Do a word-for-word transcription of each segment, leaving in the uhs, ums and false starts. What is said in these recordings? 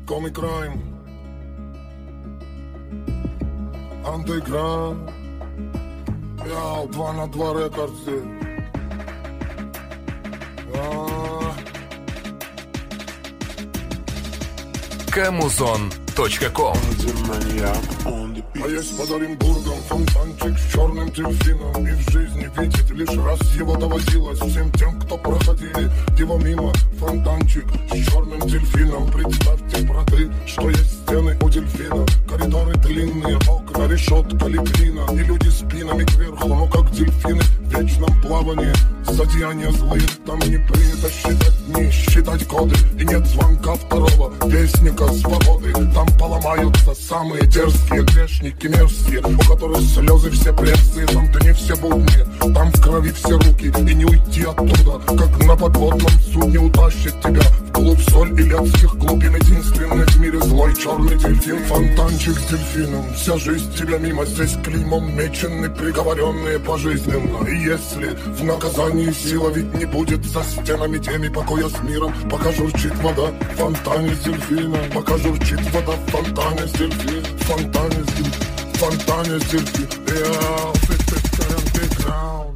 Comic Crime, Underground, я два на два рекордсы. Камузон точка ком. А есть под Оренбургом фонтанчик с черным дельфином. И в жизни видеть лишь раз его доводилось всем тем, кто проходили его мимо. Фонтанчик с черным дельфином. Представьте, браты, что есть стены у дельфина. Коридоры длинные, окна, решетка, лепнина. И люди спинами кверху, ну как дельфины в вечном плавании. Зодеяния злые, там не принято считать дни, считать годы. И нет звонка второго вестника свободы. Там поломаются самые дерзкие грешники мерзкие, у которых слезы все пресные. Там дни все будни, там в крови все руки. И не уйти оттуда, как на подводном судне утащит тебя в клуб соль и летских глубин. Единственный в мире злой черный дельфин. Фонтанчик с дельфином, вся жизнь тебя мимо. Здесь клеймом мечены, приговоренные пожизненно. И если в наказании сила ведь не будет за стенами теми покоя с миром, пока журчит вода в фонтане с дельфином. Пока журчит вода в фонтане с дельфином. В фонтане с дельфином, в фонтане с дельфином. Yeah, fifty underground.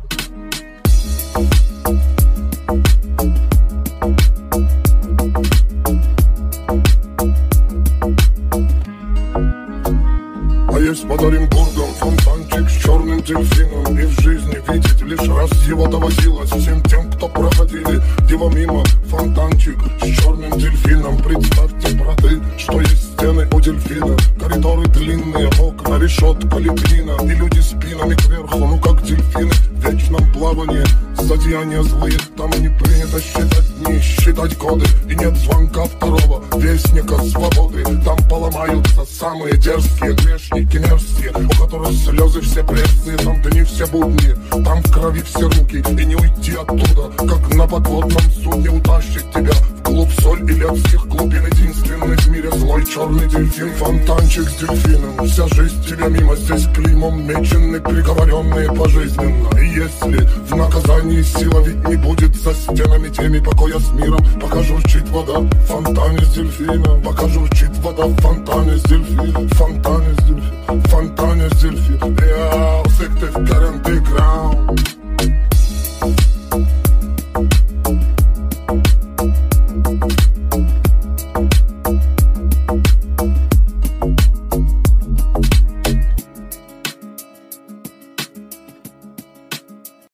А есть под Оренбургом фонтанчик с черным дельфином. И в жизни видеть лишь раз его доводилось всем тем, кто проходили его мимо. Фонтанчик с черным дельфином. Представьте, браты, что есть стены у дельфина. Коридоры длинные, окна, решетка, лепнина. И люди спинами кверху, ну как дельфины в вечном плавании. Зодеяния злые, там не принято считать дни, считать годы. И нет звонка второго вестника свободы. Там поломаются самые дерзкие грешники мерзкие, у которых слезы все пресные. Там дни все будни, там в крови все руки. И не уйти оттуда, как на подводном судне утащит тебя в клуб соль и летских глубин. Единственный в мире злой черный дельфин. Фонтанчик с дельфином, вся жизнь тебя мимо. Здесь клеймом мечены, приговоренные пожизненно. И если в наказании сила ведь не будет за стенами теми покоя с миром, пока журчит вода в фонтане с дельфином. Пока журчит вода в фонтане с дельфином. В фонтане с дельфином, в фонтане с дельфином. Я сектив underground.